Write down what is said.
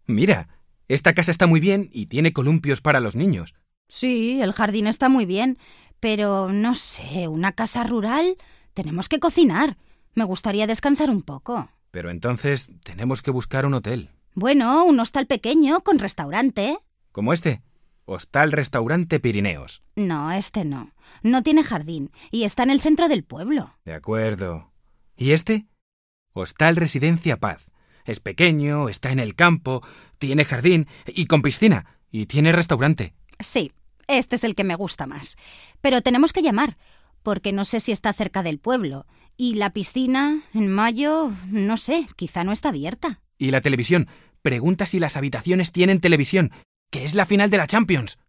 Mira, esta casa está muy bien y tiene columpios para los niños. Sí, el jardín está muy bien, pero no sé, ¿una casa rural? Tenemos que cocinar. Me gustaría descansar un poco. Pero entonces tenemos que buscar un hotel. Bueno, un hostal pequeño con restaurante. ¿Como este? Hostal-restaurante Pirineos. No, este no. No tiene jardín y está en el centro del pueblo. De acuerdo. ¿Y este? Hostal Residencia Paz. Es pequeño, está en el campo, tiene jardín y con piscina. Y tiene restaurante. Sí, este es el que me gusta más. Pero tenemos que llamar, porque no sé si está cerca del pueblo. Y la piscina, en mayo, no sé, quizá no está abierta. Y la televisión. Pregunta si las habitaciones tienen televisión, que es la final de la Champions.